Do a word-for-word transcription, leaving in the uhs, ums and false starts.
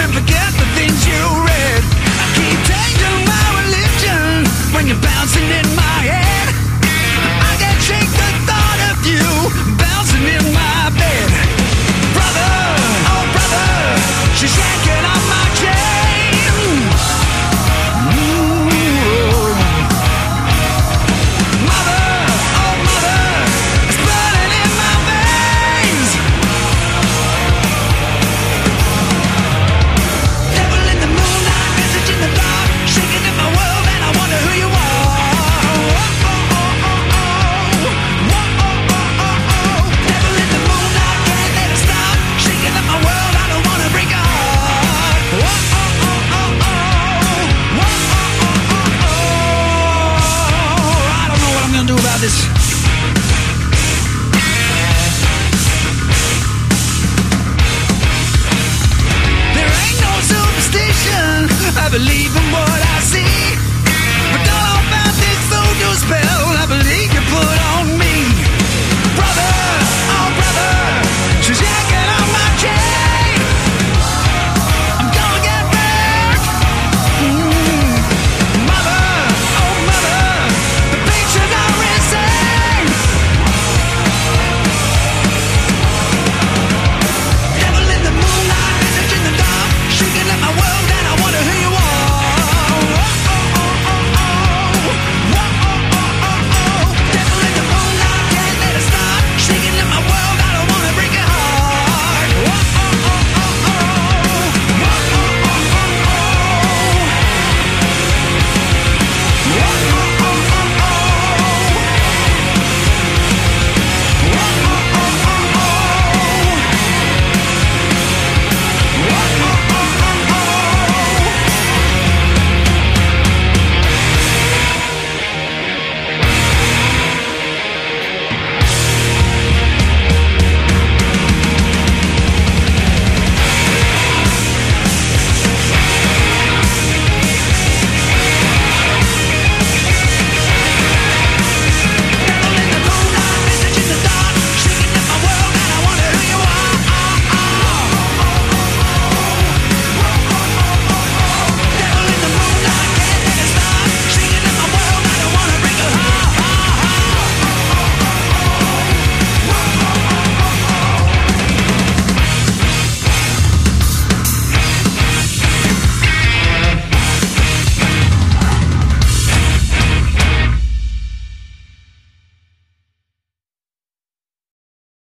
and forget the things you read. I keep changing my religion when you're bouncing in my head. I can't shake the thought of you bouncing in my bed. Brother, oh brother, she's yanking on my chain. Ooh. Mother, oh mother, it's burning in my veins. Devil in the moonlight, message in the dark, shaking in my world and I wonder who you are. Oh, oh, oh, oh, oh. Oh, oh, oh, oh, oh. Devil in the moonlight, can't let it stop, shaking in my world, I don't wanna break your heart. Oh, oh, oh, oh, oh. Oh, oh, oh, oh, oh. I don't know what I'm gonna do about this. There ain't no superstition, I believe in what